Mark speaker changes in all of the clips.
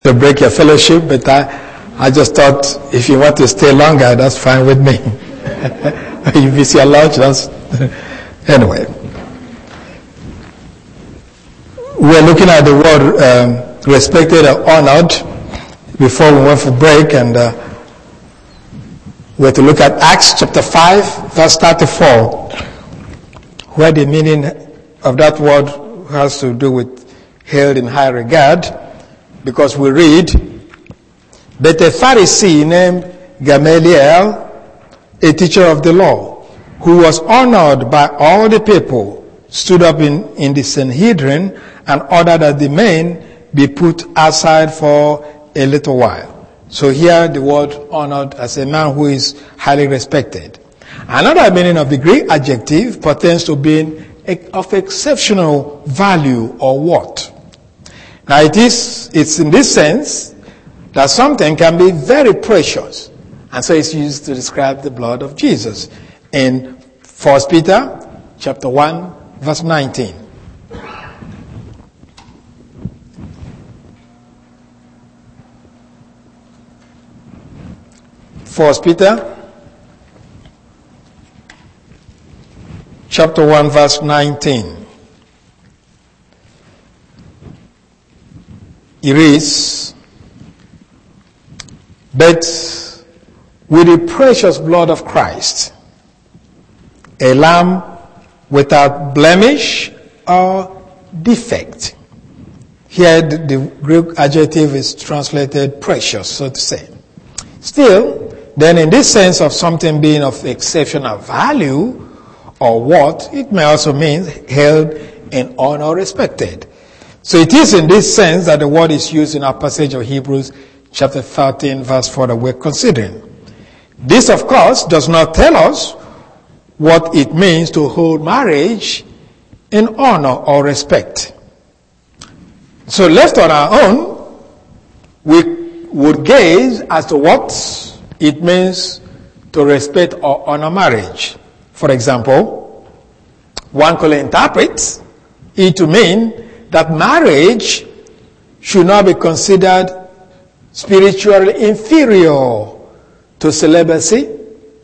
Speaker 1: to break your fellowship, but I just thought if you want to stay longer, that's fine with me. You miss your lunch, that's anyway. We're looking at the word respected or honored before we went for break, and we're to look at Acts chapter 5, verse 34, where the meaning of that word has to do with held in high regard. Because we read, but a Pharisee named Gamaliel, a teacher of the law, who was honored by all the people, stood up in the Sanhedrin and ordered that the men be put aside for a little while. So here the word honored as a man who is highly respected. Another meaning of the Greek adjective pertains to being of exceptional value or worth. Now it's in this sense that something can be very precious. And so it's used to describe the blood of Jesus in 1 Peter chapter 1 verse 19. First Peter chapter 1 verse 19. It reads, but with the precious blood of Christ, a lamb without blemish or defect. Here the Greek adjective is translated precious, so to say. Still, then in this sense of something being of exceptional value or worth, it may also mean held in honor or respected. So it is in this sense that the word is used in our passage of Hebrews chapter 13 verse 4 that we're considering. This, of course, does not tell us what it means to hold marriage in honor or respect. So left on our own, we would gaze as to what it means to respect or honor marriage. For example, one could interpret it to mean that marriage should not be considered spiritually inferior to celibacy,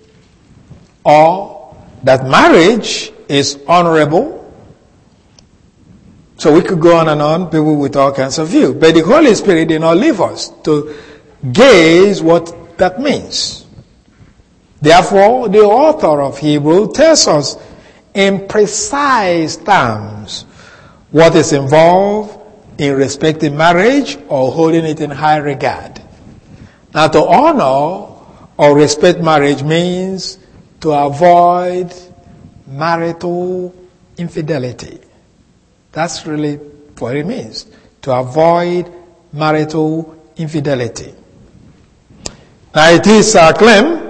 Speaker 1: or that marriage is honorable. So we could go on and on, people with all kinds of views. But the Holy Spirit did not leave us to gaze what that means. Therefore, the author of Hebrews tells us in precise terms what is involved in respecting marriage or holding it in high regard. Now, to honor or respect marriage means to avoid marital infidelity. That's really what it means, to avoid marital infidelity. Now, it is our claim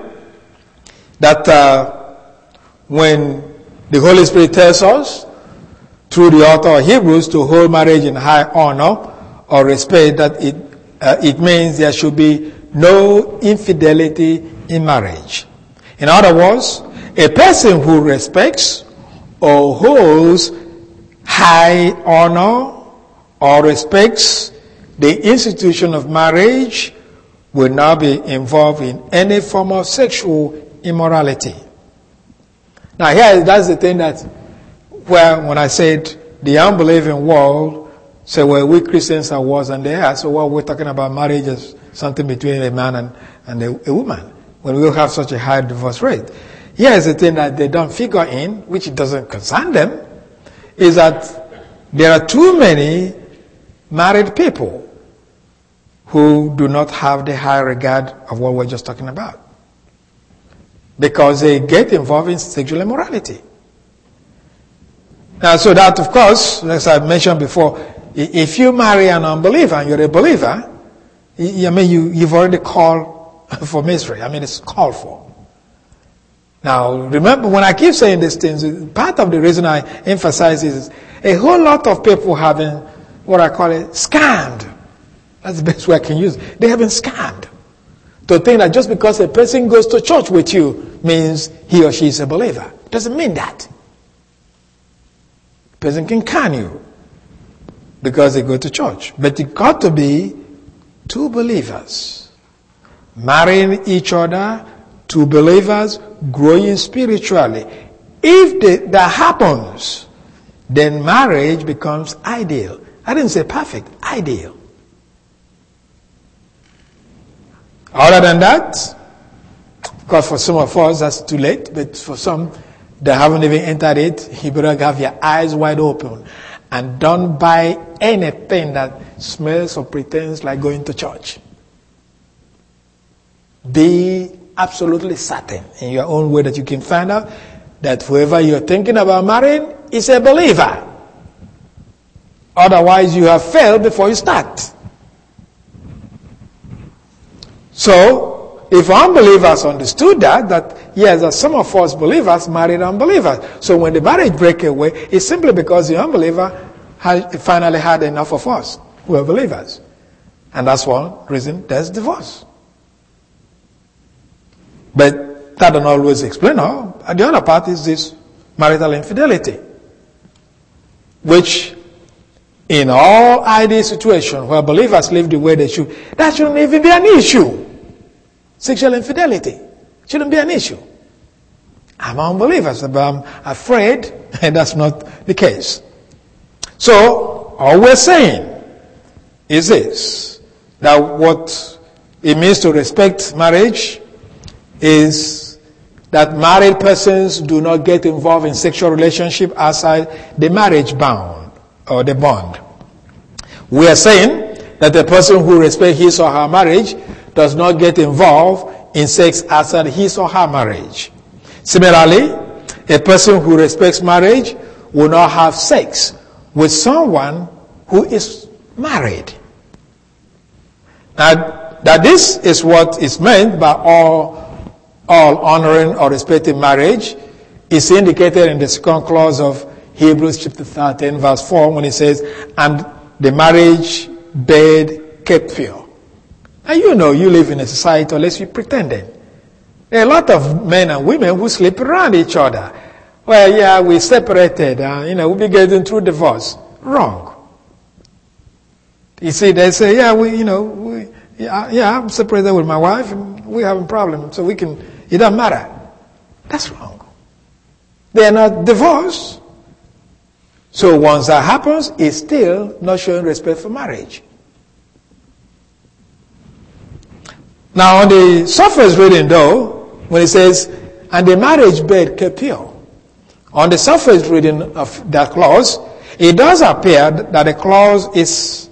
Speaker 1: that when the Holy Spirit tells us through the author of Hebrews to hold marriage in high honor or respect, that it means there should be no infidelity in marriage. In other words, a person who respects or holds high honor or respects the institution of marriage will not be involved in any form of sexual immorality. Now here, that's the thing that when I said the unbelieving world say, well, we Christians are worse than they are, so what we're talking about marriage is something between a man and a woman, when we have such a high divorce rate. Here's the thing that they don't figure in, which doesn't concern them, is that there are too many married people who do not have the high regard of what we're just talking about, because they get involved in sexual immorality. Now, so that, of course, as I mentioned before, if you marry an unbeliever and you're a believer, you've already called for misery. It's called for. Now, remember, when I keep saying these things, part of the reason I emphasize is a whole lot of people having what I call it scammed. That's the best way I can use it. They have been scammed to think that just because a person goes to church with you means he or she is a believer. Doesn't mean that. A person can you because they go to church. But it got to be two believers marrying each other, two believers growing spiritually. If that happens, then marriage becomes ideal. I didn't say perfect, ideal. Other than that, because for some of us that's too late, but for some that haven't even entered it, you better have your eyes wide open and don't buy anything that smells or pretends like going to church. Be absolutely certain in your own way that you can find out that whoever you're thinking about marrying is a believer. Otherwise, you have failed before you start. So, if unbelievers understood that yes, that some of us believers married unbelievers. So when the marriage breaks away, it's simply because the unbeliever finally had enough of us who are believers. And that's one reason there's divorce. But that doesn't always explain all. And the other part is this marital infidelity, which in all ideal situations where believers live the way they should, that shouldn't even be an issue. Sexual infidelity shouldn't be an issue. I'm unbelievers, but I'm afraid, and that's not the case. So, all we're saying is this, that what it means to respect marriage is that married persons do not get involved in sexual relationship outside the marriage bound or the bond. We are saying that the person who respects his or her marriage does not get involved in sex outside his or her marriage. Similarly, a person who respects marriage will not have sex with someone who is married. Now, that this is what is meant by all honoring or respecting marriage is indicated in the second clause of Hebrews chapter 13 verse 4 when it says, and the marriage bed kept pure. And you know you live in a society unless you're pretending. There are a lot of men and women who sleep around each other. Well, yeah, we separated, we'll be getting through divorce. Wrong. You see, they say, yeah, I'm separated with my wife and we're having problems, so it doesn't matter. That's wrong. They are not divorced. So once that happens, it's still not showing respect for marriage. Now on the surface reading though, when it says, and the marriage bed kept pure, on the surface reading of that clause, it does appear that the clause is,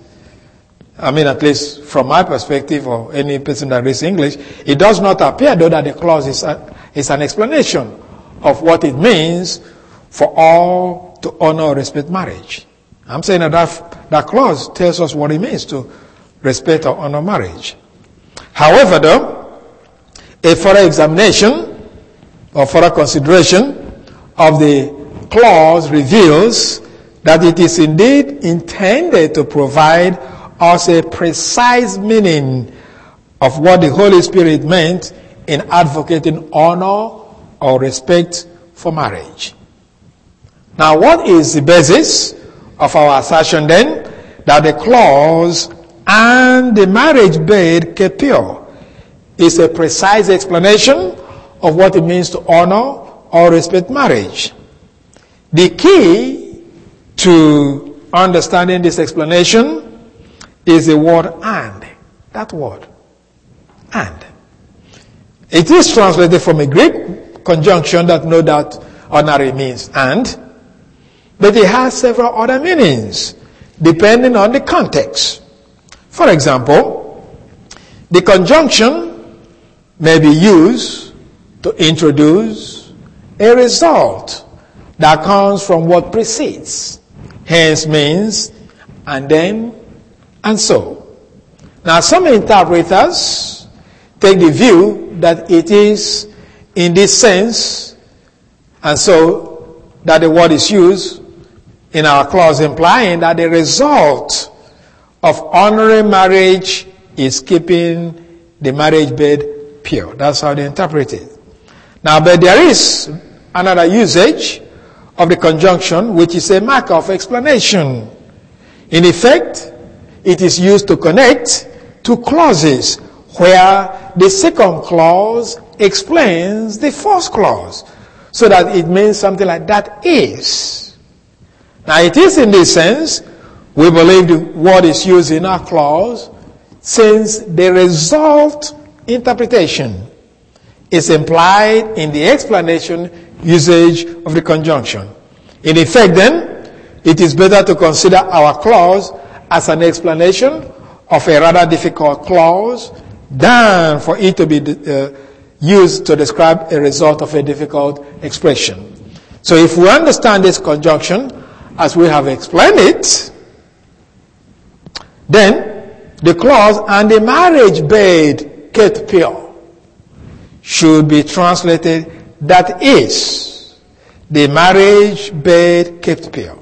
Speaker 1: at least from my perspective or any person that reads English, it does not appear though that the clause is an explanation of what it means for all to honor or respect marriage. I'm saying that clause tells us what it means to respect or honor marriage. However, though, a further examination or further consideration of the clause reveals that it is indeed intended to provide us a precise meaning of what the Holy Spirit meant in advocating honor or respect for marriage. Now, what is the basis of our assertion then that the clause and the marriage bed kept pure is a precise explanation of what it means to honor or respect marriage? The key to understanding this explanation is the word and. That word. And. It is translated from a Greek conjunction that no doubt ordinarily means and, but it has several other meanings depending on the context. For example, the conjunction may be used to introduce a result that comes from what precedes, hence means and then and so. Now some interpreters take the view that it is in this sense, and so that the word is used in our clause implying that the result of honoring marriage is keeping the marriage bed pure. That's how they interpret it. Now, but there is another usage of the conjunction which is a mark of explanation. In effect, it is used to connect two clauses where the second clause explains the first clause, so that it means something like that is. Now it is in this sense we believe the word is used in our clause, since the result interpretation is implied in the explanation usage of the conjunction. In effect then, it is better to consider our clause as an explanation of a rather difficult clause than for it to be used to describe a result of a difficult expression. So if we understand this conjunction as we have explained it, then the clause "and the marriage bed kept pure" should be translated "that is, the marriage bed kept pure."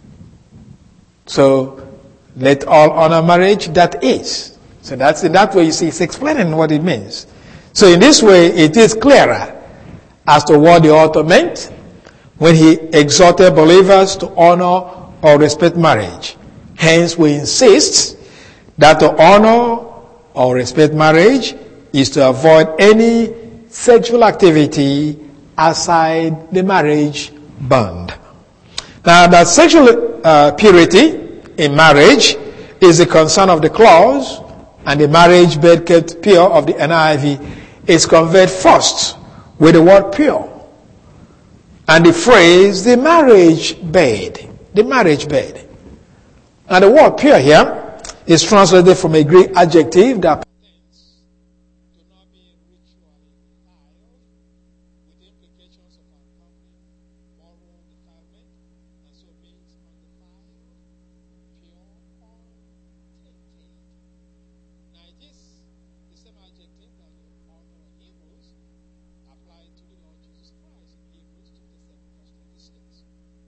Speaker 1: So let all honor marriage, that is. So that's in that way you see it's explaining what it means. So in this way it is clearer as to what the author meant when he exhorted believers to honor or respect marriage. Hence we insist that to honor or respect marriage is to avoid any sexual activity outside the marriage bond. Now that sexual purity in marriage is the concern of the clause, and the marriage bed kept pure of the NIV is conveyed first with the word pure, and the phrase the marriage bed. And the word pure here is translated from a Greek adjective that pertains to not being ritually defiled, with implications of uncommon moral defilement, and so means undefiled, pure, or tainted. Now it is the same adjective that the author of Hebrews applied to the Lord Jesus Christ in Hebrews 27 verse 26.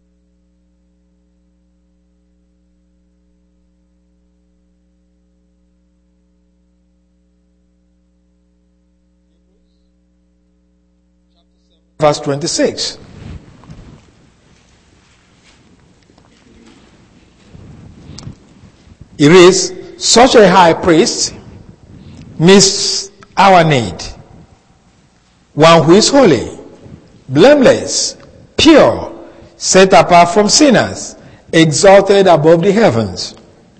Speaker 1: Verse 26. It is such a high priest meets our need, one who is holy, blameless, pure, set apart from sinners, exalted above the heavens.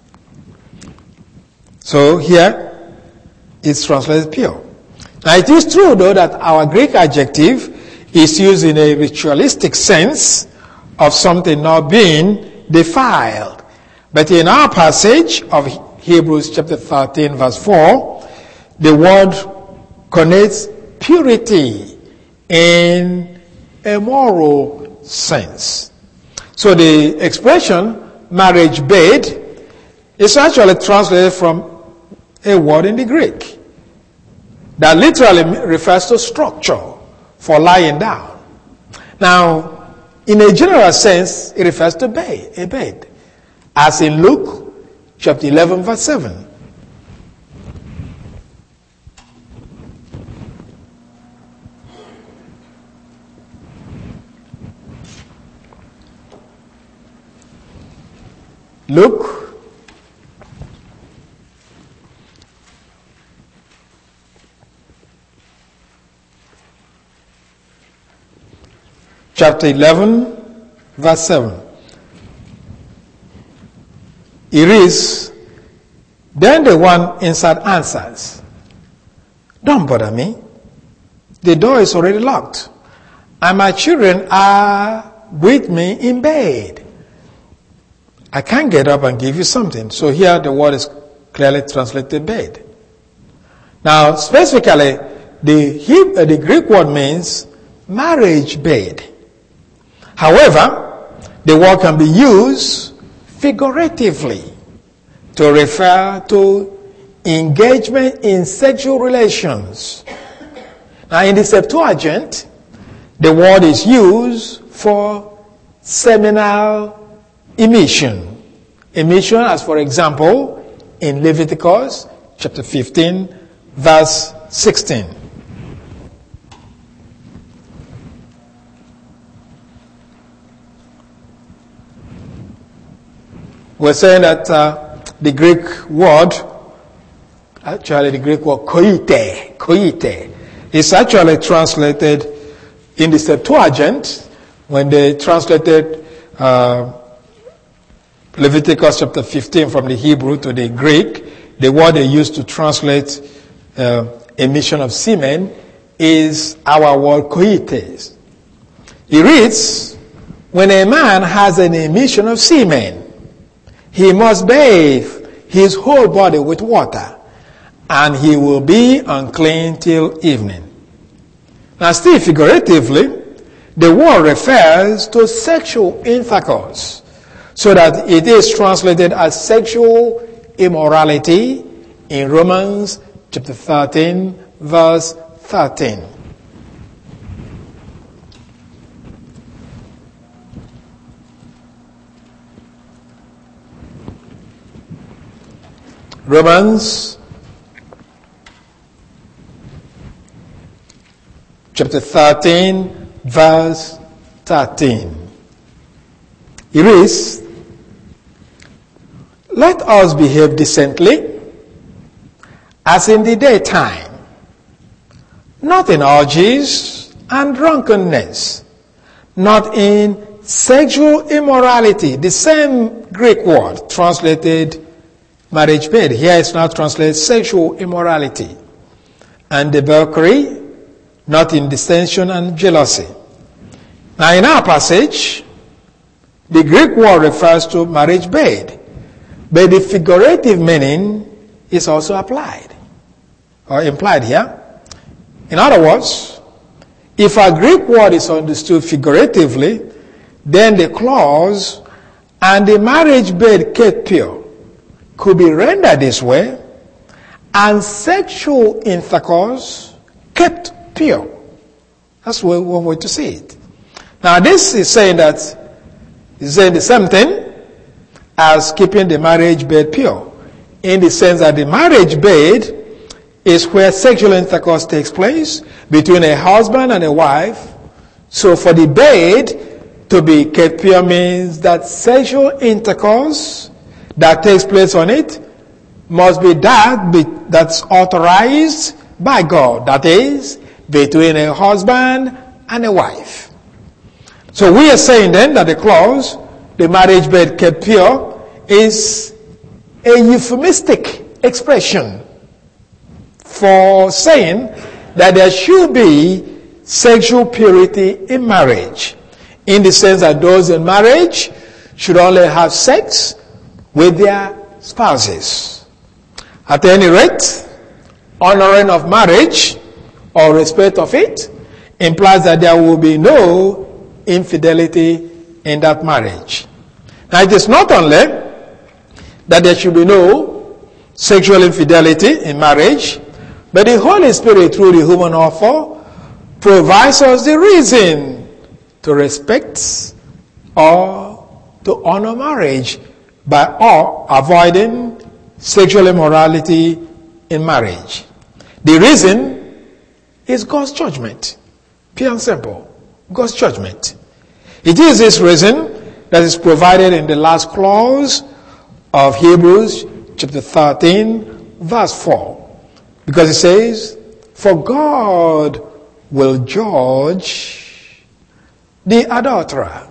Speaker 1: So here it's translated pure. Now it is true though that our Greek adjective is used in a ritualistic sense of something not being defiled. But in our passage of Hebrews chapter 13 verse 4, the word connotes purity in a moral sense. So the expression marriage bed is actually translated from a word in the Greek that literally refers to structure for lying down. Now, in a general sense, it refers to a bed, as in Luke chapter 11 verse 7. Luke chapter 11 verse 7. It is, then the one inside answers, "Don't bother me. The door is already locked, and my children are with me in bed. I can't get up and give you something." So here the word is clearly translated bed. Now specifically, the Greek word means marriage bed. However, the word can be used figuratively to refer to engagement in sexual relations. Now in the Septuagint, the word is used for seminal emission. Emission, as for example, in Leviticus chapter 15, verse 16. We're saying that the Greek word Actually, the Greek word koite, is actually translated in the Septuagint when they translated Leviticus chapter 15 from the Hebrew to the Greek. The word they used to translate emission of semen is our word koites. It reads, when a man has an emission of semen, he must bathe his whole body with water, and he will be unclean till evening. Now, still figuratively, the word refers to sexual intercourse, so that it is translated as sexual immorality in Romans chapter 13, verse 13. Romans chapter 13, verse 13. It reads, let us behave decently, as in the daytime, not in orgies and drunkenness, not in sexual immorality. The same Greek word translated marriage bed. Here it's now translated sexual immorality and debauchery, not in dissension and jealousy. Now in our passage, the Greek word refers to marriage bed, but the figurative meaning is also applied or implied here. In other words, if a Greek word is understood figuratively, then the clause and the marriage bed kept pure could be rendered this way, and sexual intercourse kept pure. That's one way to see it. Now this is saying that it's saying the same thing as keeping the marriage bed pure, in the sense that the marriage bed is where sexual intercourse takes place between a husband and a wife. So for the bed to be kept pure means that sexual intercourse that takes place on it must be that's authorized by God. That is, between a husband and a wife. So we are saying then that the clause, the marriage bed kept pure, is a euphemistic expression for saying that there should be sexual purity in marriage, in the sense that those in marriage should only have sex with their spouses. At any rate, honoring of marriage or respect of it implies that there will be no infidelity in that marriage. Now it is not only that there should be no sexual infidelity in marriage, but the Holy Spirit through the human author provides us the reason to respect or to honor marriage by avoiding sexual immorality in marriage. The reason is God's judgment. Pure and simple. God's judgment. It is this reason that is provided in the last clause of Hebrews chapter 13, verse 4. Because it says, for God will judge the adulterer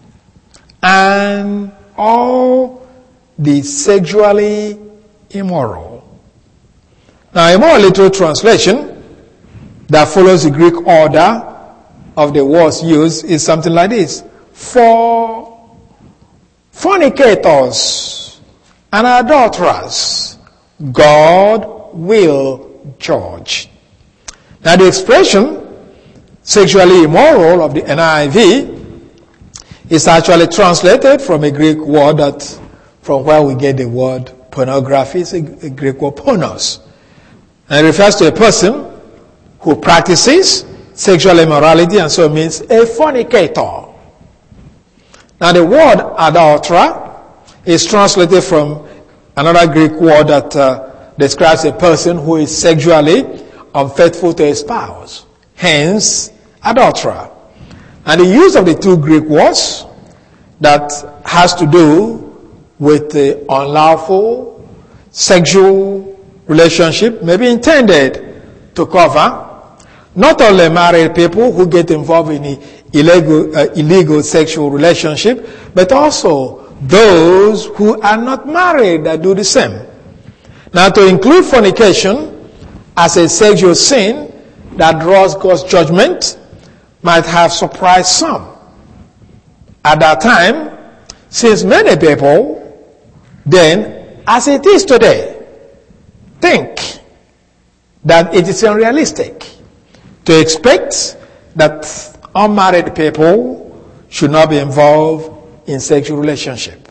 Speaker 1: and all the sexually immoral. Now, a more literal translation that follows the Greek order of the words used is something like this. For fornicators and adulterers, God will judge. Now, the expression sexually immoral of the NIV is actually translated from a Greek word that, from where we get the word pornography, is a Greek word pornos. And it refers to a person who practices sexual immorality, and so it means a fornicator. Now the word adulterer is translated from another Greek word that describes a person who is sexually unfaithful to a spouse. Hence, adulterer. And the use of the two Greek words that has to do with the unlawful sexual relationship may be intended to cover not only married people who get involved in illegal sexual relationship, but also those who are not married that do the same. Now, to include fornication as a sexual sin that draws God's judgment might have surprised some. At that time, since many people then, as it is today, think that it is unrealistic to expect that unmarried people should not be involved in sexual relationship.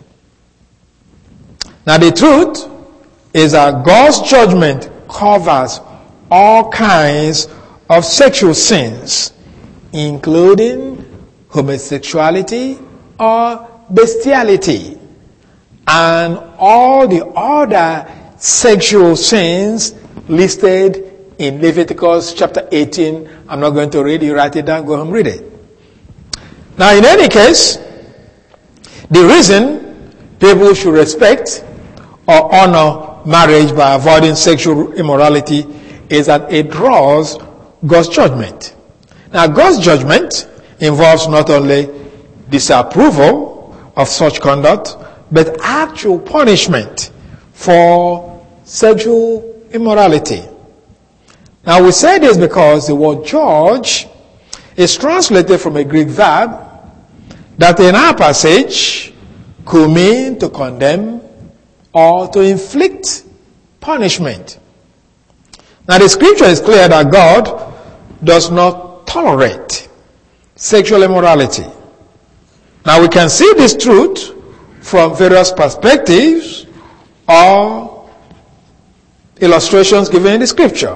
Speaker 1: Now, the truth is that God's judgment covers all kinds of sexual sins, including homosexuality or bestiality, and all the other sexual sins listed in Leviticus chapter 18. I'm not going to read it. You write it down, go home, read it. Now, in any case, the reason people should respect or honor marriage by avoiding sexual immorality is that it draws God's judgment. Now, God's judgment involves not only disapproval of such conduct, but actual punishment for sexual immorality. Now, we say this because the word judge is translated from a Greek verb that in our passage could mean to condemn or to inflict punishment. Now, the scripture is clear that God does not tolerate sexual immorality. Now, we can see this truth from various perspectives or illustrations given in the scripture.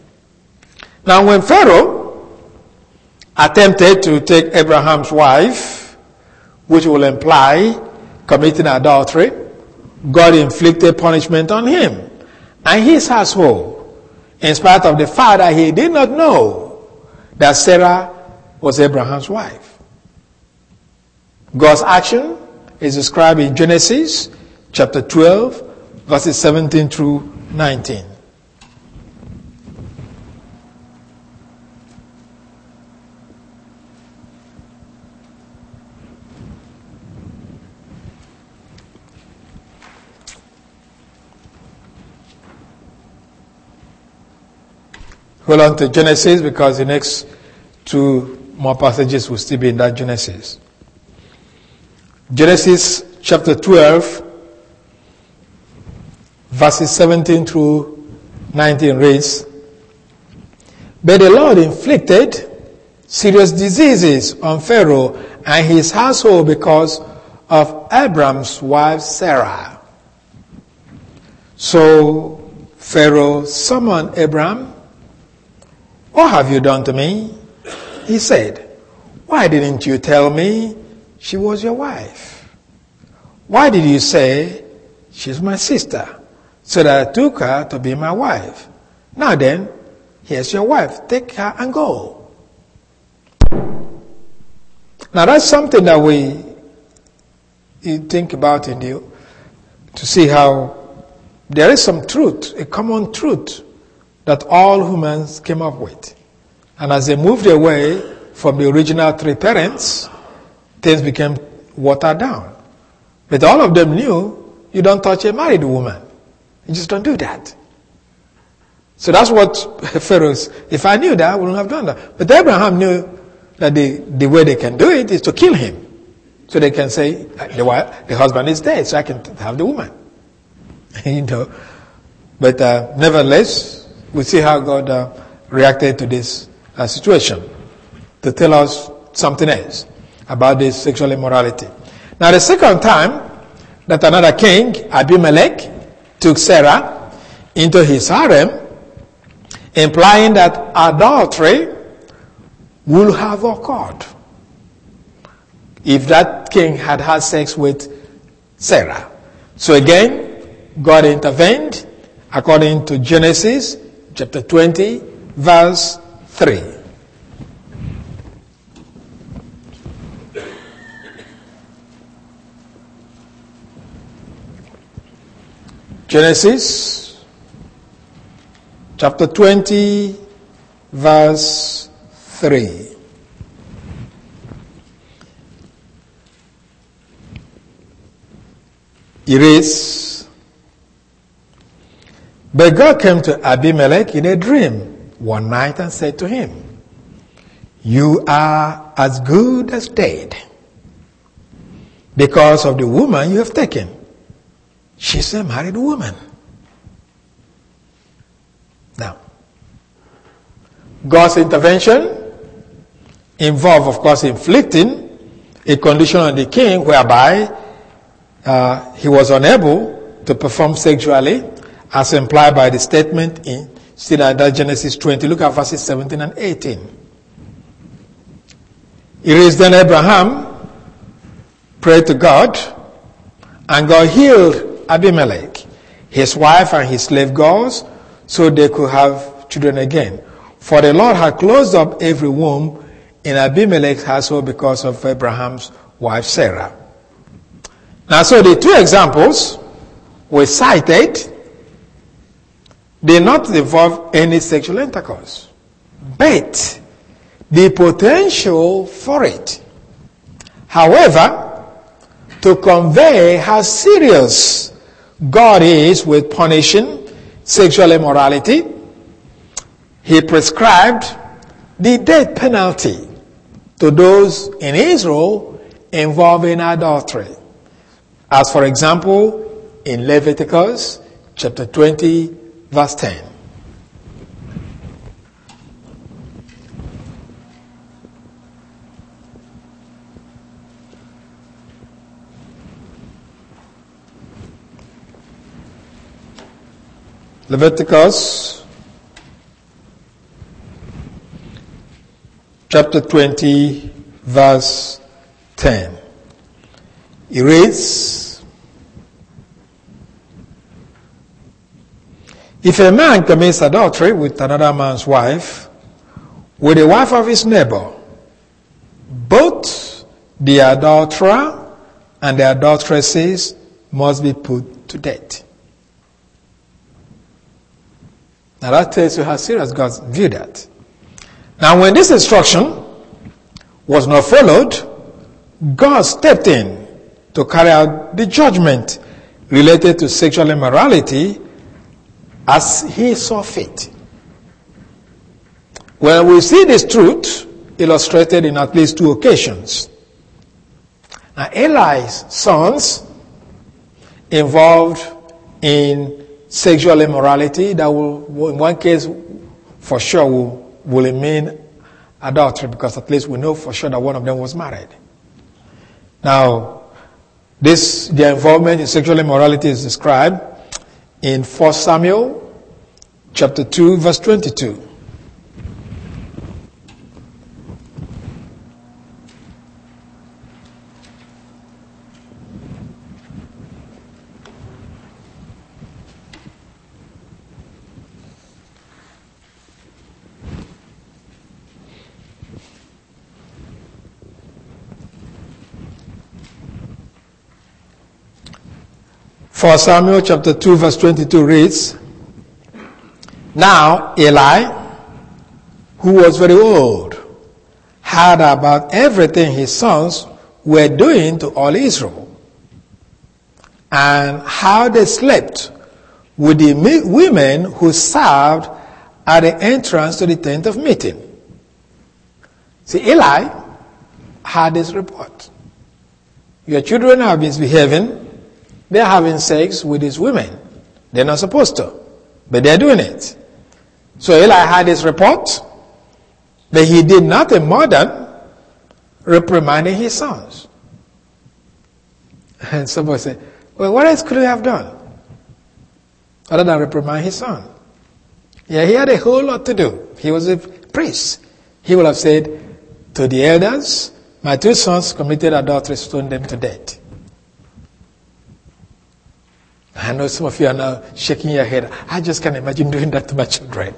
Speaker 1: Now, when Pharaoh attempted to take Abraham's wife, which will imply committing adultery, God inflicted punishment on him and his household, in spite of the fact that he did not know that Sarah was Abraham's wife. God's action is described in Genesis chapter 12, verses 17 through 19. Hold on to Genesis because the next two more passages will still be in that Genesis. Genesis chapter 12, verses 17 through 19 reads, "But the Lord inflicted serious diseases on Pharaoh and his household because of Abram's wife Sarah. So Pharaoh summoned Abram. 'What have you done to me?' He said, 'Why didn't you tell me she was your wife? Why did you say she's my sister, so that I took her to be my wife? Now then, here's your wife. Take her and go.'" Now that's something that we think about to see how there is some truth, a common truth that all humans came up with. And as they moved away from the original three parents, things became watered down. But all of them knew you don't touch a married woman. You just don't do that. So that's what Pharaoh's, if I knew that, I wouldn't have done that. But Abraham knew that the way they can do it is to kill him. So they can say, the husband is dead, so I can have the woman. But nevertheless, we see how God reacted to this situation to tell us something else about this sexual immorality. Now, the second time that another king, Abimelech, took Sarah into his harem, implying that adultery would have occurred if that king had had sex with Sarah. So again, God intervened according to Genesis chapter 20, verse 3. Genesis chapter 20, verse 3. It reads, "But God came to Abimelech in a dream one night and said to him, 'You are as good as dead because of the woman you have taken. She's a married woman.'" Now, God's intervention involved, of course, inflicting a condition on the king whereby he was unable to perform sexually, as implied by the statement in Genesis 20. Look at verses 17 and 18. It is then Abraham prayed to God, and God healed Abimelech, his wife, and his slave girls, so they could have children again. For the Lord had closed up every womb in Abimelech's household because of Abraham's wife Sarah. Now, so the two examples were cited did not involve any sexual intercourse, but the potential for it. However, to convey how serious God is with punishing sexual immorality, he prescribed the death penalty to those in Israel involving adultery. As for example, in Leviticus chapter 20, verse 10. Leviticus chapter 20, verse 10. It reads, "If a man commits adultery with another man's wife, with the wife of his neighbor, both the adulterer and the adulteresses must be put to death." Now that tells you how serious God viewed that. Now when this instruction was not followed, God stepped in to carry out the judgment related to sexual immorality as he saw fit. Well, we see this truth illustrated in at least two occasions. Now, Eli's sons involved in sexual immorality that will, in one case, for sure will mean adultery, because at least we know for sure that one of them was married. Now, their involvement in sexual immorality is described in 1 Samuel chapter 2, verse 22. For Samuel chapter 2 verse 22 reads, "Now Eli, who was very old, heard about everything his sons were doing to all Israel, and how they slept with the women who served at the entrance to the tent of meeting." See, Eli had this report. Your children have been misbehaving. They're having sex with these women. They're not supposed to, but they're doing it. So Eli had his report, but he did nothing more than reprimanding his sons. And somebody said, well, what else could he have done other than reprimand his son? Yeah, he had a whole lot to do. He was a priest. He would have said to the elders, "My two sons committed adultery, stone them to death." I know some of you are now shaking your head. I just can't imagine doing that to my children.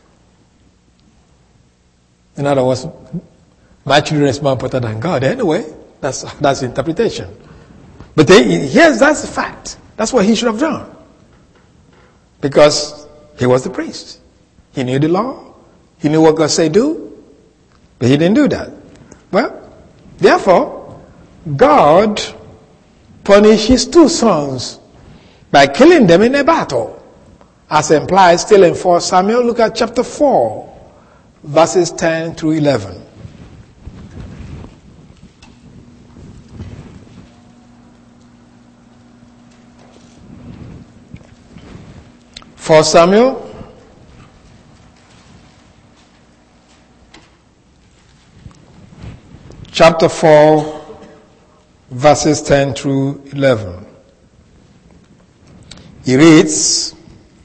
Speaker 1: In other words, my children is more important than God. Anyway, that's the interpretation. But that's the fact. That's what he should have done. Because he was the priest. He knew the law. He knew what God said do. But he didn't do that. Well, therefore, God punished his 2 sons by killing them in a battle. As implied still in 1 Samuel, look at chapter 4, verses 10 through 11. First Samuel chapter 4, verses 10 through 11. He reads,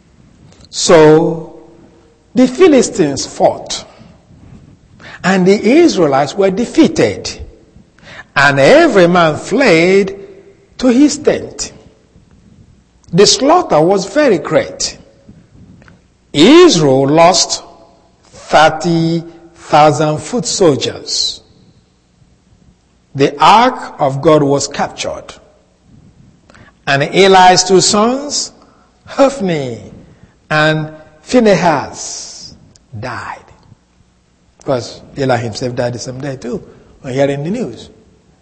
Speaker 1: "So the Philistines fought, and the Israelites were defeated, and every man fled to his tent. The slaughter was very great. Israel lost 30,000 foot soldiers. The ark of God was captured, and Eli's 2 sons, Hophni and Phinehas, died." Because Eli himself died the same day too, when hearing the news.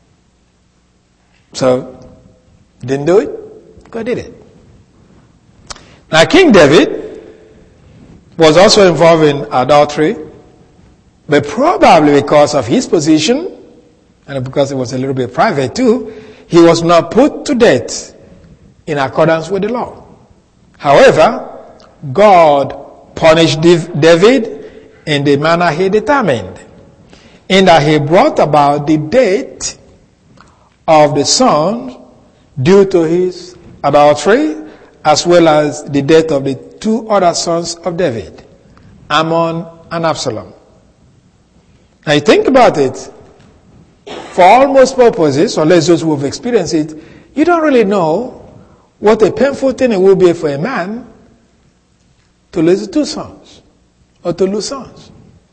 Speaker 1: So, didn't do it, God did it. Now, King David was also involved in adultery, but probably because of his position, and because it was a little bit private too, he was not put to death in accordance with the law. However, God punished David in the manner he determined, in that he brought about the death of the son due to his adultery, as well as the death of the 2 other sons of David, Ammon and Absalom. Now you think about it, for almost purposes, unless those who have experienced it, you don't really know what a painful thing it will be for a man to lose 2 sons, or to lose sons.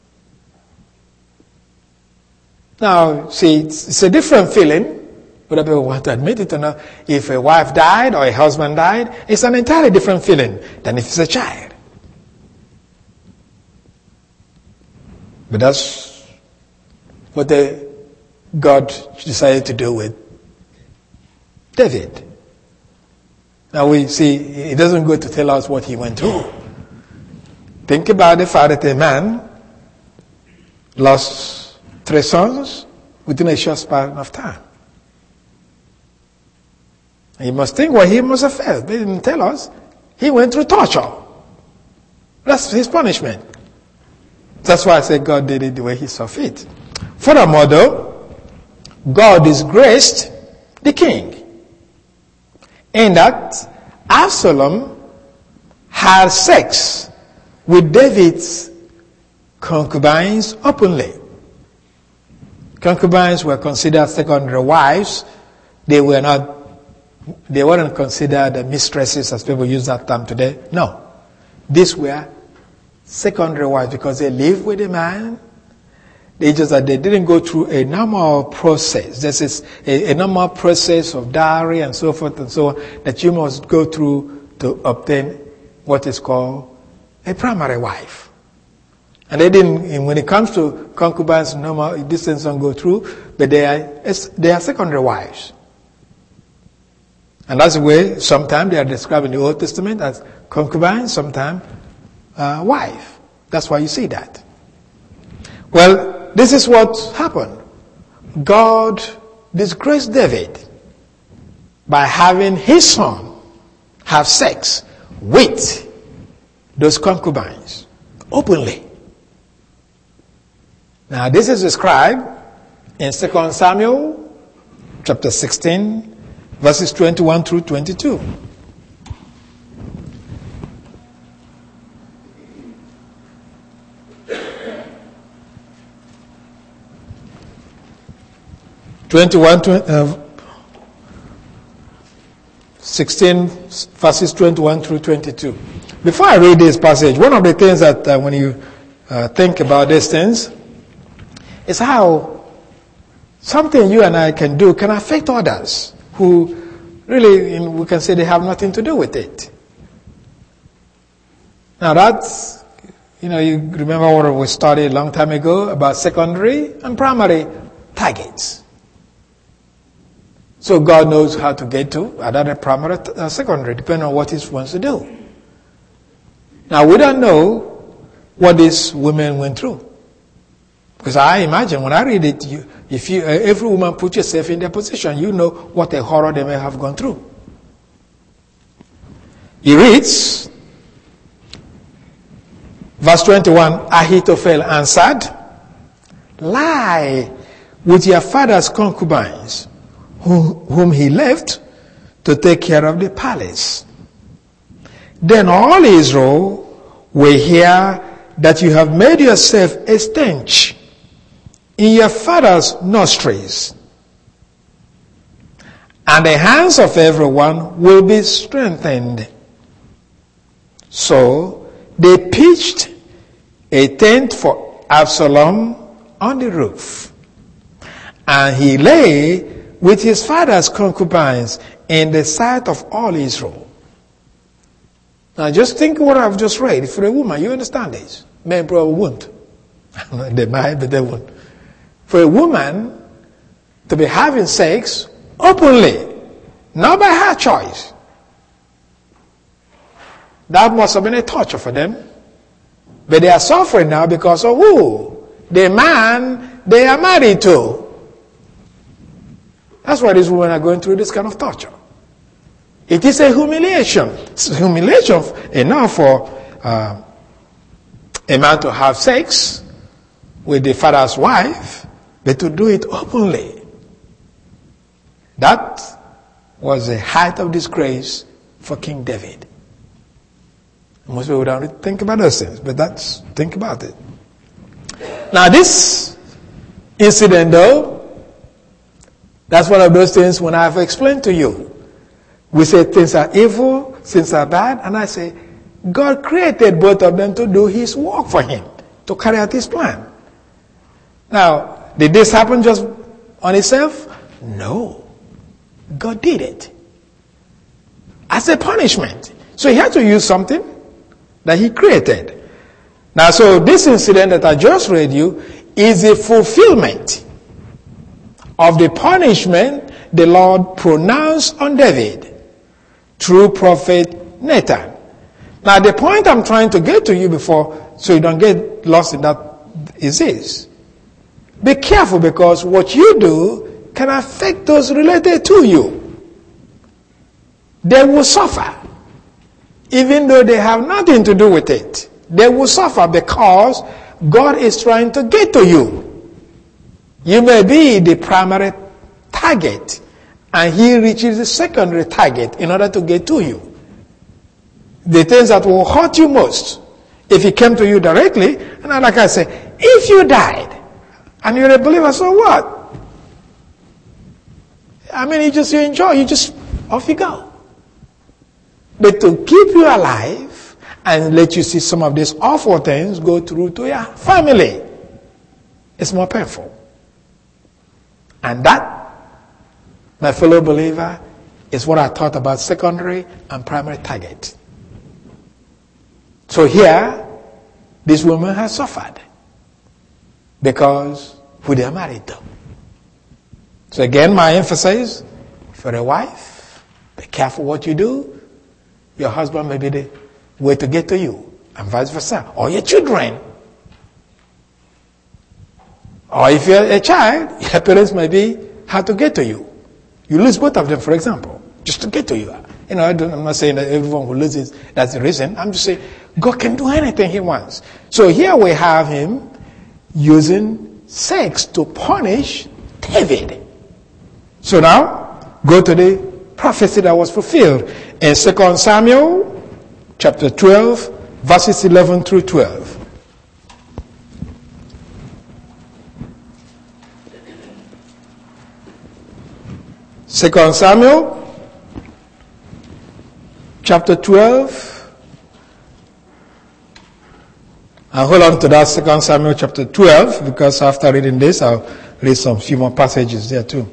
Speaker 1: Now, see, it's a different feeling, whether people want to admit it or not. If a wife died or a husband died, it's an entirely different feeling than if it's a child. But that's what God decided to do with David. Now we see, it doesn't go to tell us what he went through. Think about the fact that a man lost 3 sons within a short span of time. And you must think what he must have felt. They didn't tell us. He went through torture. That's his punishment. That's why I say God did it the way he saw fit. Furthermore, though, God disgraced the king, in that Absalom had sex with David's concubines openly. Concubines were considered secondary wives. They weren't considered mistresses as people use that term today. No. These were secondary wives because they lived with a man. They just that they didn't go through a normal process. This is a normal process of dowry and so forth and so on that you must go through to obtain what is called a primary wife. And they didn't, when it comes to concubines, normal, these things don't go through, but they are secondary wives. And that's the way sometimes they are described in the Old Testament as concubines, sometimes wife. That's why you see that. Well, this is what happened. God disgraced David by having his son have sex with those concubines openly. Now, this is described in 2 Samuel chapter 16, verses 21 through 22. Uh, 16 verses 21 through 22. Before I read this passage, one of the things that when you think about these things is how something you and I can do can affect others who really, we can say they have nothing to do with it. Now that's, You remember what we studied a long time ago about secondary and primary targets. So God knows how to get to either primary or secondary, depending on what He wants to do. Now, we don't know what these women went through. Because I imagine when I read it, if every woman put yourself in their position, you know what a horror they may have gone through. He reads, verse 21, Ahithophel answered, lie with your father's concubines, whom he left to take care of the palace. Then all Israel will hear that you have made yourself a stench in your father's nostrils, and the hands of everyone will be strengthened. So they pitched a tent for Absalom on the roof, and he lay with his father's concubines in the sight of all Israel. Now just think what I've just read. For a woman, you understand this. Men probably won't. They might, but they won't. For a woman to be having sex openly, not by her choice, that must have been a torture for them. But they are suffering now because of who? The man they are married to. That's why these women are going through this kind of torture. It is a humiliation. It's a humiliation enough for a man to have sex with the father's wife, but to do it openly. That was the height of disgrace for King David. Most people don't think about those things, but think about it. Now this incident though, that's one of those things when I've explained to you. We say things are evil, things are bad, and I say, God created both of them to do His work for Him, to carry out His plan. Now, did this happen just on itself? No. God did it. As a punishment. So He had to use something that He created. Now, so this incident that I just read you is a fulfillment of the punishment the Lord pronounced on David through prophet Nathan. Now, the point I'm trying to get to you before, so you don't get lost in that, is this. Be careful, because what you do can affect those related to you. They will suffer, even though they have nothing to do with it. They will suffer because God is trying to get to you. You may be the primary target, and He reaches the secondary target in order to get to you. The things that will hurt you most, if He came to you directly, and like I say, if you died, and you're a believer, so what? I mean, you enjoy, off you go. But to keep you alive, and let you see some of these awful things go through to your family, it's more painful. And that, my fellow believer, is what I taught about secondary and primary target. So here, this woman has suffered because who they are married to. So again, my emphasis, for a wife, be careful what you do. Your husband may be the way to get to you, and vice versa. Or your children. Or if you're a child, your parents may be how to get to you. You lose both of them, for example, just to get to you. I'm not saying that everyone who loses, that's the reason. I'm just saying God can do anything He wants. So here we have Him using sex to punish David. So now, go to the prophecy that was fulfilled in 2 Samuel chapter 12, verses 11 through 12. 2 Samuel chapter 12. I'll hold on to that 2 Samuel chapter 12, because after reading this, I'll read some few more passages there too.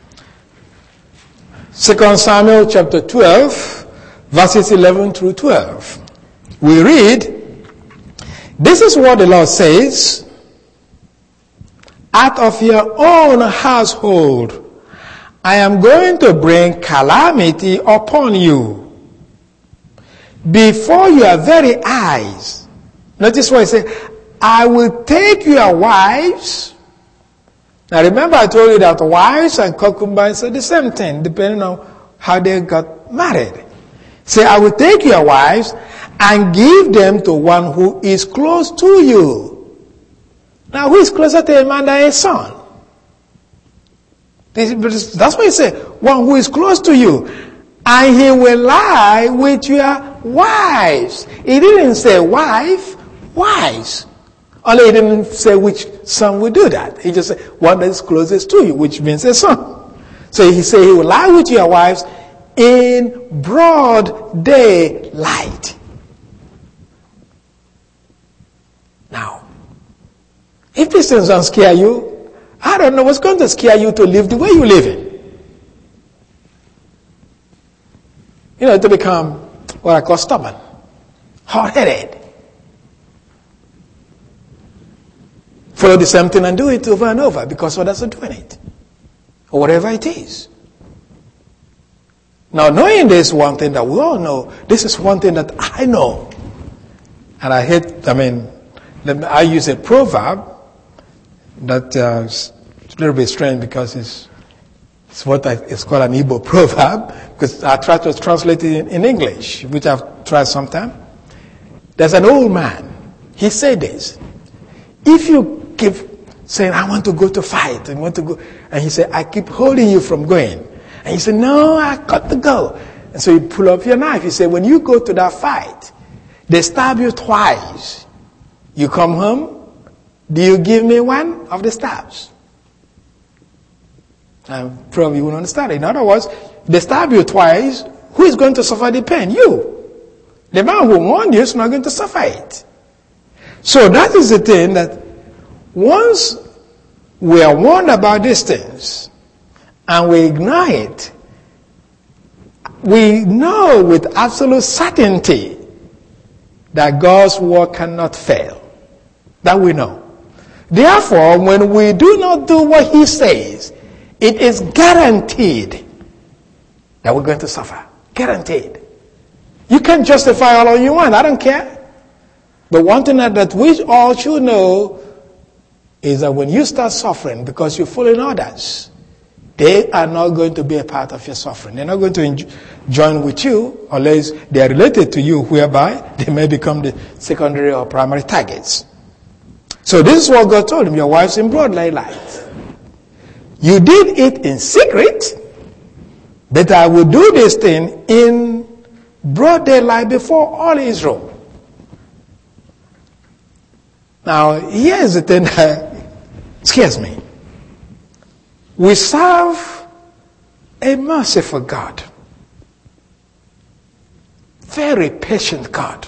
Speaker 1: 2 Samuel chapter 12, verses 11 through 12. We read, This is what the Lord says. Out of your own household, I am going to bring calamity upon you. Before your very eyes. Notice what he said. I will take your wives. Now remember I told you that wives and concubines are the same thing, depending on how they got married. Say, I will take your wives and give them to one who is close to you. Now who is closer to a man than a son? That's what he said. One who is close to you. And he will lie with your wives. He didn't say wife, wives. Only he didn't say which son will do that. He just said one that is closest to you, which means a son. So he said he will lie with your wives in broad daylight. Now, if these things don't scare you, I don't know what's going to scare you to live the way you live it. You know, to become what I call stubborn, hard-headed. Follow the same thing and do it over and over because others are doing it. Or whatever it is. Now, knowing this one thing that we all know, this is one thing that I know. And I use a proverb that is a little bit strange because it's called an Igbo proverb, because I try to translate it in English, which I've tried sometime. There's an old man. He said this. If you keep saying, I want to go to fight, and he said, I keep holding you from going. And you say, no, I got to go. And so you pull up your knife. You say, when you go to that fight, they stab you twice. You come home, do you give me one of the stabs? And probably you won't understand it. In other words, they stab you twice, who is going to suffer the pain? You. The man who warned you is not going to suffer it. So that is the thing, that once we are warned about these things and we ignore it, we know with absolute certainty that God's word cannot fail. That we know. Therefore, when we do not do what he says, it is guaranteed that we're going to suffer. Guaranteed. You can justify all you want. I don't care. But one thing that we all should know is that when you start suffering because you're following others, they are not going to be a part of your suffering. They're not going to join with you unless they are related to you, whereby they may become the secondary or primary targets. So this is what God told him. Your wife's in broad daylight. You did it in secret, but I will do this thing in broad daylight before all Israel. Now, here's the thing that scares me. We serve a merciful God, very patient God,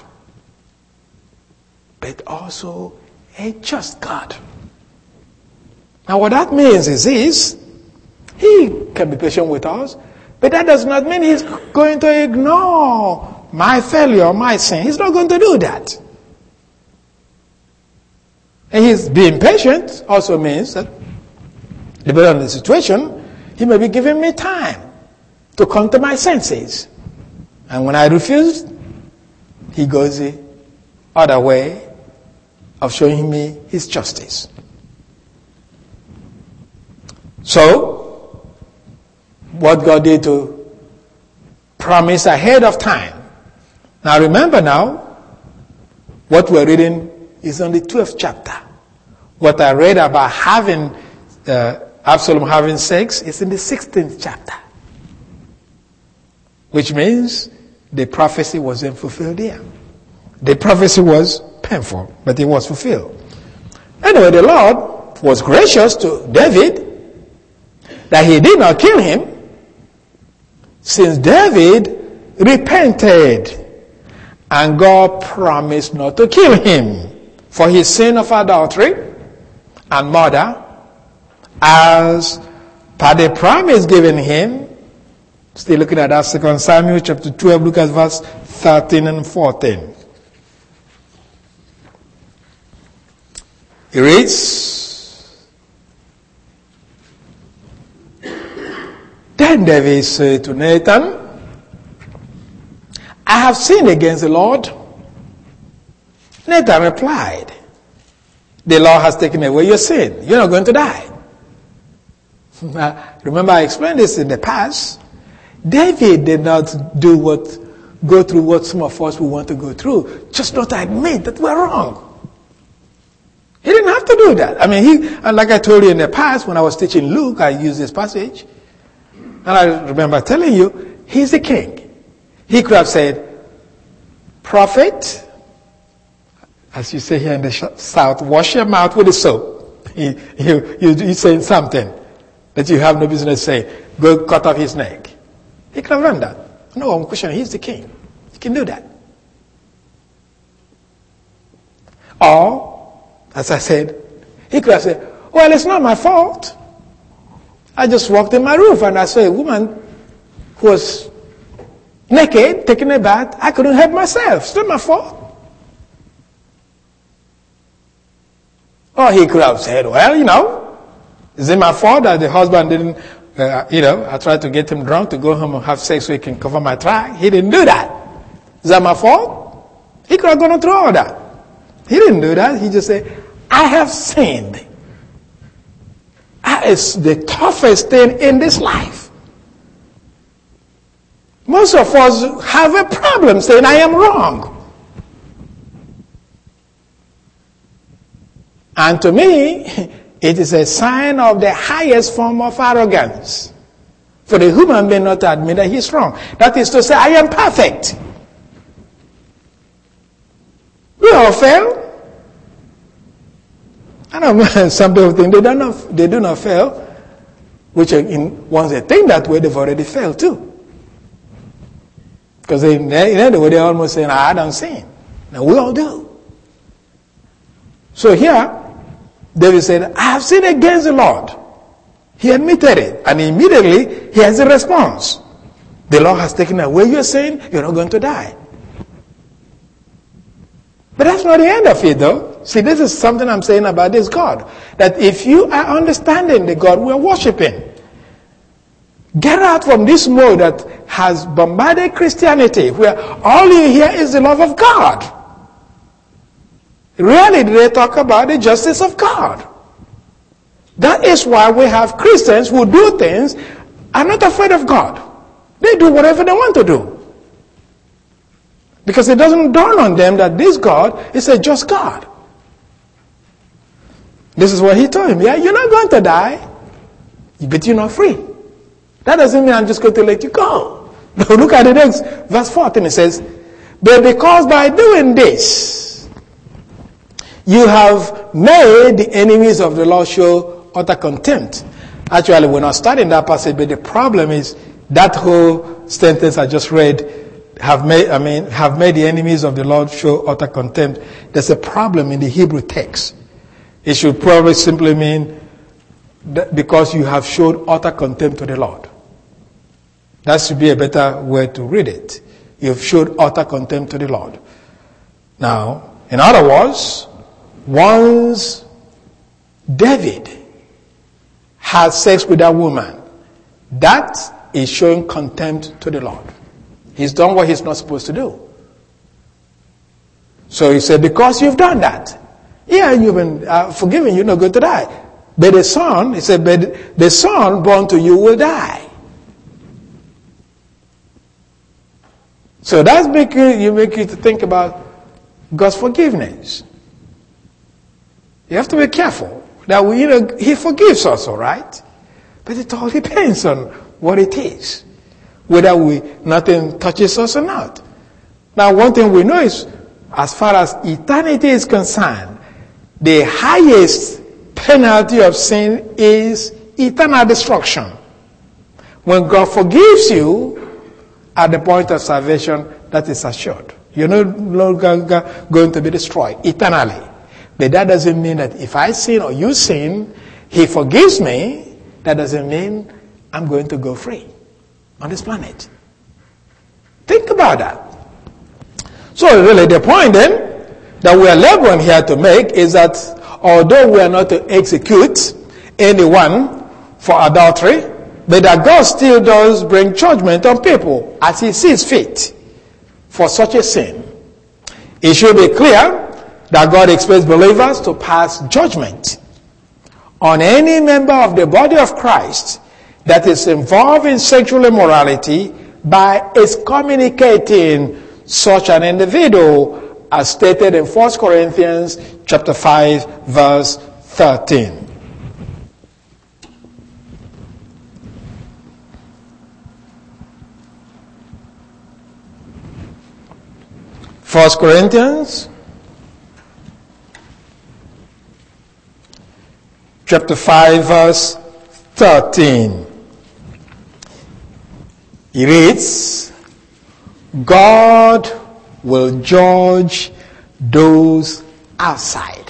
Speaker 1: but also a just God. Now what that means is this: he can be patient with us, but that does not mean he's going to ignore my failure, my sin. He's not going to do that. And his being patient also means that, depending on the situation, he may be giving me time to come to my senses. And when I refuse, he goes the other way of showing me his justice. So, what God did to promise ahead of time. Now remember now, what we're reading is on the 12th chapter. What I read about Absalom having sex is in the 16th chapter. Which means the prophecy wasn't fulfilled there. The prophecy was painful, but it was fulfilled. Anyway, the Lord was gracious to David that he did not kill him, since David repented and God promised not to kill him for his sin of adultery and murder, as per the promise given him. Still looking at that 2 Samuel chapter 12, look at verse 13 and 14. He reads, then David said to Nathan, I have sinned against the Lord. Nathan replied, the Lord has taken away your sin. You're not going to die. Now, remember, I explained this in the past. David did not go through what some of us will want to go through. Just not admit that we're wrong. He didn't have to do that. I mean, like I told you in the past, when I was teaching Luke, I used this passage. And I remember telling you, he's the king. He could have said, prophet, as you say here in the South, wash your mouth with the soap. You're saying something that you have no business saying. Go cut off his neck. He could have done that. No, I'm questioning. He's the king. He can do that. Or, as I said, he could have said, well, it's not my fault. I just walked in my roof and I saw a woman who was naked, taking a bath. I couldn't help myself. It's not my fault. Or he could have said, well, is it my fault that the husband didn't, I tried to get him drunk to go home and have sex so he can cover my track. He didn't do that. Is that my fault? He could have gone through all that. He didn't do that. He just said, I have sinned. That is the toughest thing in this life. Most of us have a problem saying, I am wrong. And to me, it is a sign of the highest form of arrogance for the human being not to admit that he's wrong. That is to say, I am perfect. We all fail. I know some people think they do not fail, which once they think that way, they've already failed too. Because in other way, they're almost saying, I don't sin. Now we all do. So here, David said, I have sinned against the Lord. He admitted it. And immediately, he has a response. The Lord has taken away your sin. You're not going to die. But that's not the end of it, though. See, this is something I'm saying about this God. That if you are understanding the God we're worshiping, get out from this mode that has bombarded Christianity, where all you hear is the love of God. Rarely do they talk about the justice of God. That is why we have Christians who do things and are not afraid of God. They do whatever they want to do. Because it doesn't dawn on them that this God is a just God. This is what he told him. Yeah, you're not going to die, but you're not free. That doesn't mean I'm just going to let you go. Look at the next verse 14. It says, but because by doing this, you have made the enemies of the Lord show utter contempt. Actually, we're not studying that passage, but the problem is that whole sentence I just read, have made the enemies of the Lord show utter contempt. There's a problem in the Hebrew text. It should probably simply mean that because you have showed utter contempt to the Lord. That should be a better way to read it. You've showed utter contempt to the Lord. Now, in other words, once David had sex with that woman, that is showing contempt to the Lord. He's done what he's not supposed to do. So he said, because you've done that, yeah, you've been forgiven, you're not going to die. But the son, he said, but the son born to you will die. So that's make you to think about God's forgiveness. You have to be careful that he forgives us, all right? But it all depends on what it is, whether nothing touches us or not. Now, one thing we know is, as far as eternity is concerned, the highest penalty of sin is eternal destruction. When God forgives you, at the point of salvation, that is assured. You're no longer going to be destroyed eternally. But that doesn't mean that if I sin or you sin, he forgives me. That doesn't mean I'm going to go free on this planet. Think about that. So really the point then that we are laboring here to make is that although we are not to execute anyone for adultery, but that God still does bring judgment on people as he sees fit for such a sin. It should be clear that God expects believers to pass judgment on any member of the body of Christ that is involved in sexual immorality by excommunicating such an individual, as stated in 1 Corinthians chapter 5, verse 13. First Corinthians chapter 5, verse 13. It reads, God will judge those outside.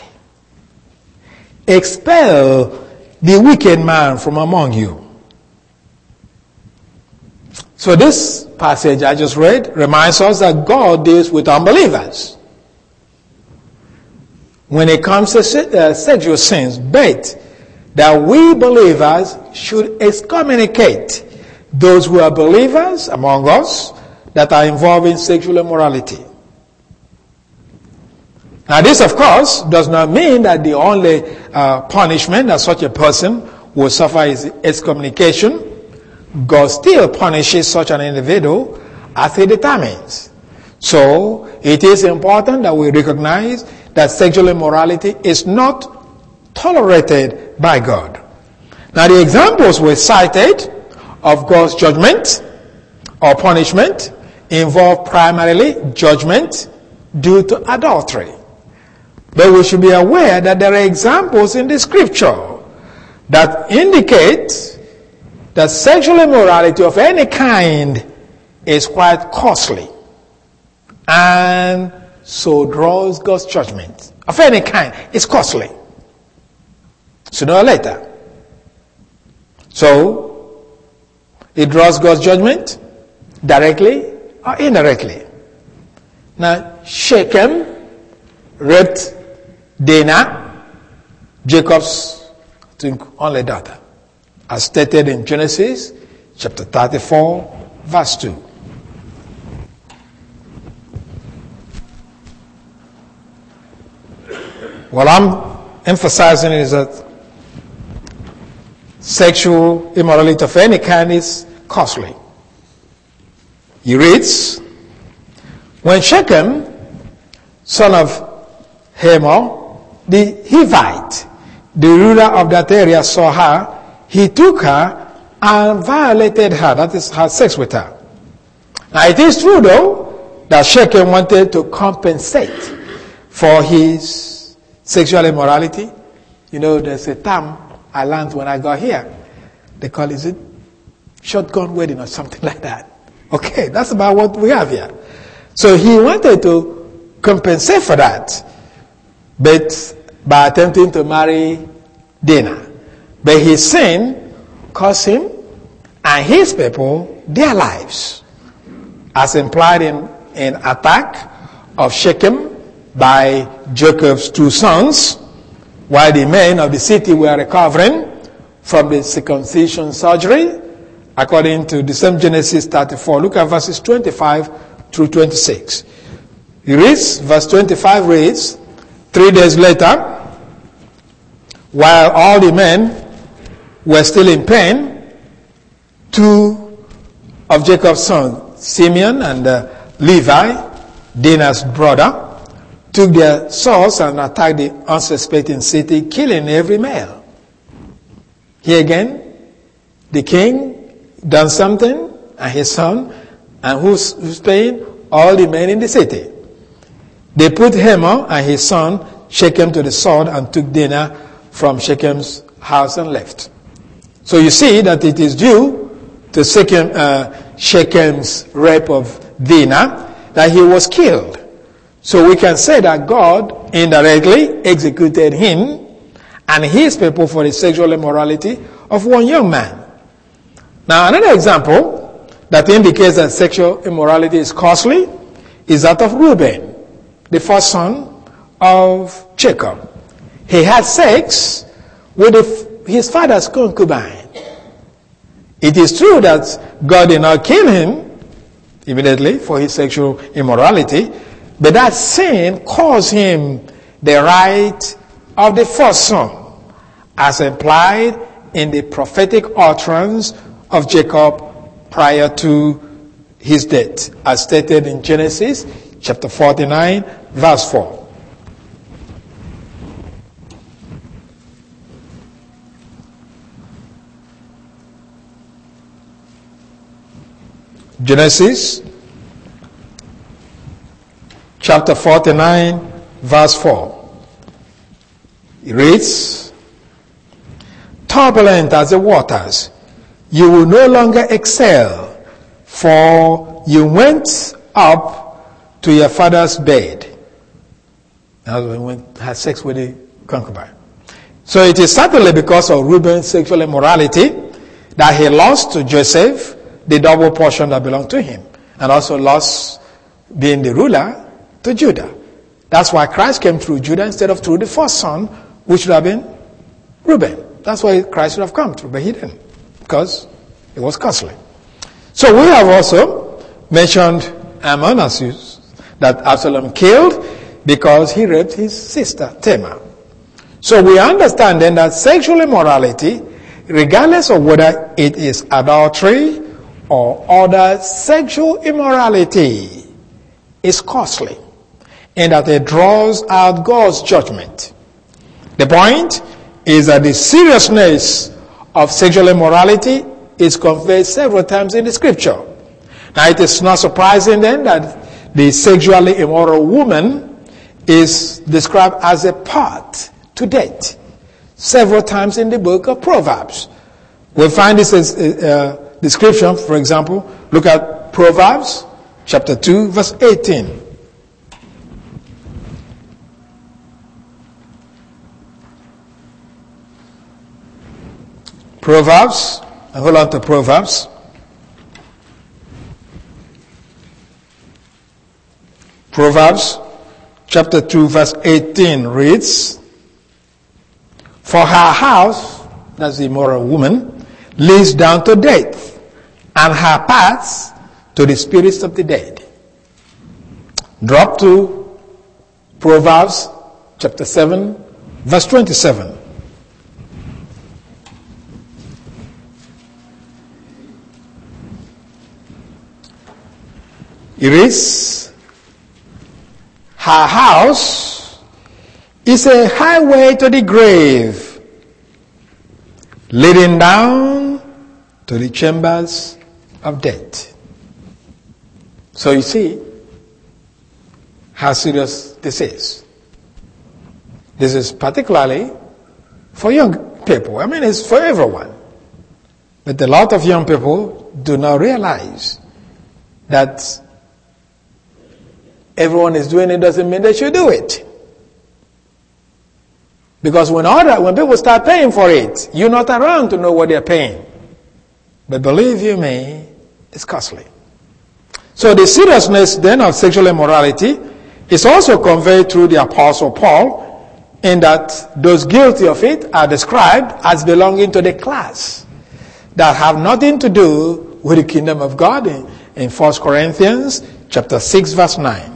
Speaker 1: Expel the wicked man from among you. So this passage I just read reminds us that God deals with unbelievers when it comes to sexual sins, but that we believers should excommunicate those who are believers among us that are involved in sexual immorality. Now this, of course, does not mean that the only punishment that such a person will suffer is excommunication. God still punishes such an individual as he determines. So it is important that we recognize that sexual immorality is not tolerated by God. Now the examples were cited of God's judgment or punishment involve primarily judgment due to adultery. But we should be aware that there are examples in the scripture that indicate that sexual immorality of any kind is quite costly and so draws God's judgment. Of any kind, it's costly. Sooner or later. So, it draws God's judgment directly or indirectly. Now, Shechem raped Dinah, Jacob's only daughter, as stated in Genesis chapter 34, verse 2. What I'm emphasizing is that sexual immorality of any kind is costly. He reads, when Shechem, son of Hamor, the Hivite, the ruler of that area, saw her, he took her and violated her, that is, had sex with her. Now it is true though that Shechem wanted to compensate for his sexual immorality. You know, there's a term I learned when I got here. They call it shotgun wedding or something like that. Okay, that's about what we have here. So he wanted to compensate for that, but by attempting to marry Dinah. But his sin cost him and his people their lives, as implied in attack of Shechem by Jacob's two sons, while the men of the city were recovering from the circumcision surgery, according to the same Genesis 34. Look at verses 25 through 26. He reads, verse 25 reads, 3 days later, while all the men were still in pain, two of Jacob's sons, Simeon and Levi, Dinah's brother, took their swords and attacked the unsuspecting city, killing every male. Here again, the king done something, and his son, and who's paying? All the men in the city. They put Hamor and his son Shechem to the sword and took Dinah from Shechem's house and left. So you see that it is due to Shechem's rape of Dinah that he was killed. So we can say that God indirectly executed him and his people for the sexual immorality of one young man. Now another example that indicates that sexual immorality is costly is that of Reuben, the first son of Jacob. he had sex with his father's concubine. It is true that God did not kill him immediately for his sexual immorality, but that sin caused him the right of the first son, as implied in the prophetic utterance of Jacob prior to his death, as stated in Genesis chapter 49, verse 4. Genesis chapter 49, verse 4. It reads, "Turbulent as the waters, you will no longer excel, for you went up to your father's bed." Now he had sex with the concubine. So it is certainly because of Reuben's sexual immorality that he lost to Joseph the double portion that belonged to him, and also lost being the ruler to Judah. That's why Christ came through Judah instead of through the first son, which would have been Reuben. That's why Christ would have come through, but he didn't, because it was costly. So we have also mentioned Ammon, that Absalom killed because he raped his sister Tamar. So we understand then that sexual immorality, regardless of whether it is adultery or other sexual immorality, is costly, and that it draws out God's judgment. The point is that the seriousness of sexual immorality is conveyed several times in the scripture. Now it is not surprising then that the sexually immoral woman is described as a path to death several times in the book of Proverbs. We find this description, for example, look at Proverbs chapter 2, verse 18. Proverbs, and hold on to Proverbs. Proverbs chapter 2, verse 18 reads, "For her house," that's the immoral woman, "leads down to death, and her paths to the spirits of the dead." Drop to Proverbs chapter 7, verse 27. It reads, "Her house is a highway to the grave, leading down to the chambers of death." So you see how serious this is. This is particularly for young people. I mean, it's for everyone. But a lot of young people do not realize that everyone is doing it doesn't mean they should do it. Because when people start paying for it, you're not around to know what they're paying. But believe you me, it's costly. So the seriousness then of sexual immorality is also conveyed through the Apostle Paul, in that those guilty of it are described as belonging to the class that have nothing to do with the kingdom of God in 1 Corinthians chapter 6, verse 9.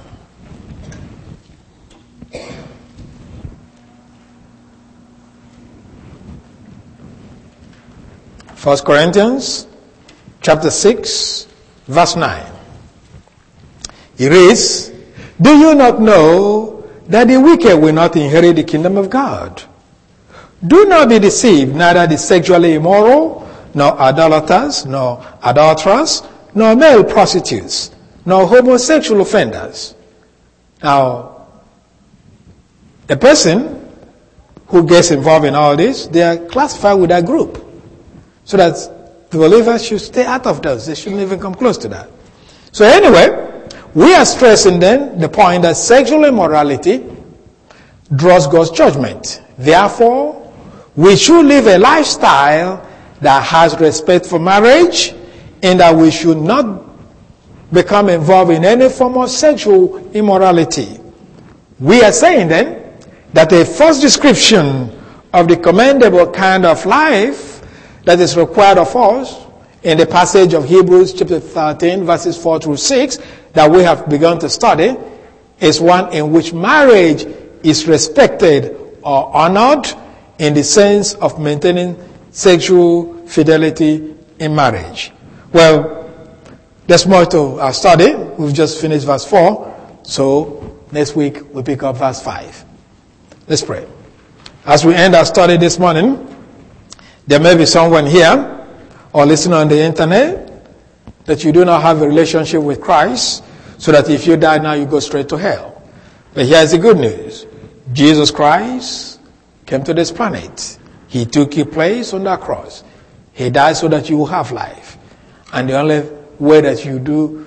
Speaker 1: 1 Corinthians chapter 6, verse 9. It reads, "Do you not know that the wicked will not inherit the kingdom of God? Do not be deceived, neither the sexually immoral, nor idolaters, nor adulterers, nor male prostitutes, nor homosexual offenders." Now, a person who gets involved in all this, they are classified with that group. So that the believers should stay out of those. They shouldn't even come close to that. So anyway, we are stressing then the point that sexual immorality draws God's judgment. Therefore, we should live a lifestyle that has respect for marriage, and that we should not become involved in any form of sexual immorality. We are saying then that a first description of the commendable kind of life that is required of us in the passage of Hebrews chapter 13 verses 4 through 6 that we have begun to study is one in which marriage is respected or honored in the sense of maintaining sexual fidelity in marriage. Well, there's more to our study. We've just finished verse 4. So next week we'll pick up verse 5. Let's pray. As we end our study this morning, there may be someone here or listening on the internet that you do not have a relationship with Christ, so that if you die now, you go straight to hell. But here's the good news. Jesus Christ came to this planet. He took your place on that cross. He died so that you will have life. And the only way that you do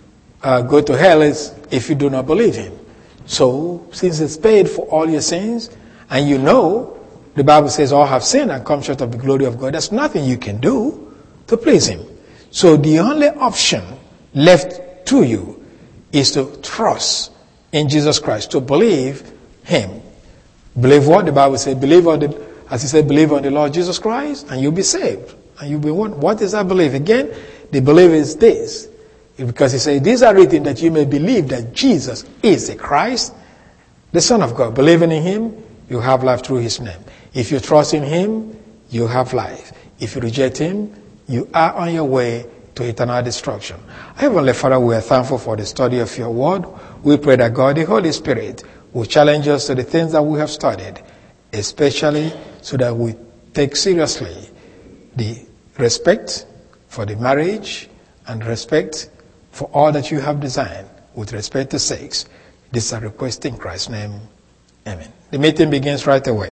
Speaker 1: go to hell is if you do not believe him. So, since it's paid for all your sins, and you know, the Bible says all have sinned and come short of the glory of God, there's nothing you can do to please him. So the only option left to you is to trust in Jesus Christ, to believe him. Believe what? The Bible says, believe on the, as he said, believe on the Lord Jesus Christ and you'll be saved. And you'll be one. What is that belief? Again, the belief is this. Because he said, these are written that you may believe that Jesus is the Christ, the Son of God. Believing in him, you have life through his name. If you trust in him, you have life. If you reject him, you are on your way to eternal destruction. Heavenly Father, we are thankful for the study of your word. We pray that God, the Holy Spirit, will challenge us to the things that we have studied, especially so that we take seriously the respect for the marriage and respect for all that you have designed with respect to sex. This is a request in Christ's name. Amen. The meeting begins right away.